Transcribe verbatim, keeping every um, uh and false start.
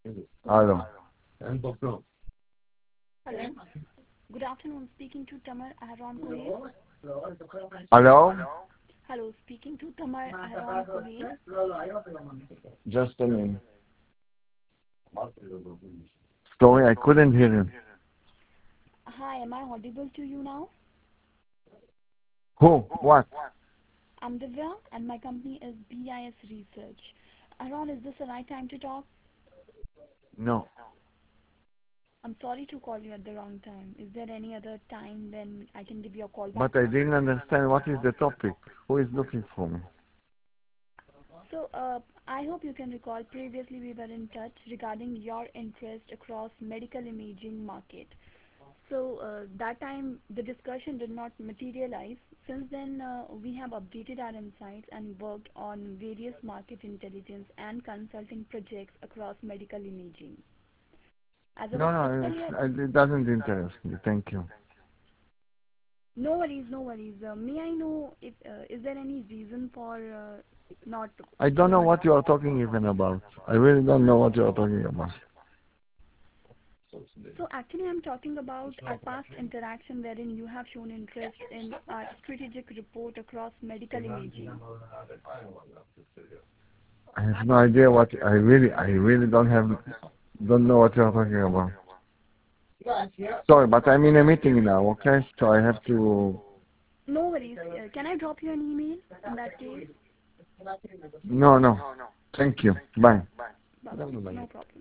Hello. Hello. Good afternoon. Speaking to Tamar Ahron Kohir. Hello? Hello. Speaking to Tamar Ahron Kohir. Just a minute. Sorry, I couldn't hear you. Hi. Am I audible to you now? Who? What? I'm Divya, and my company is B I S Research. Ahron, is this the right time to talk? No. I'm sorry to call you at the wrong time. Is there any other time when I can give you a call back? But I didn't understand what is the topic. Who is looking for me? So, uh, I hope you can recall previously we were in touch regarding your interest across medical imaging market. So uh, that time the discussion did not materialize. Since then, uh, we have updated our insights and worked on various market intelligence and consulting projects across medical imaging. As I was No, no, typically, it's, at, it doesn't interest me. Thank you. no worries, no worries. Uh, may I know if uh, is there any reason for uh, not I don't know going? what you are talking even about. I really don't know what you are talking about. So actually, I'm talking about our past interaction wherein you have shown interest in our strategic report across medical imaging. I have no idea what I really, I really don't have, don't know what you are talking about. Sorry, but I'm in a meeting now, okay? So I have to. No worries. Uh, can I drop you an email in that case? No, no. Thank you. Bye. Bye bye. No problem.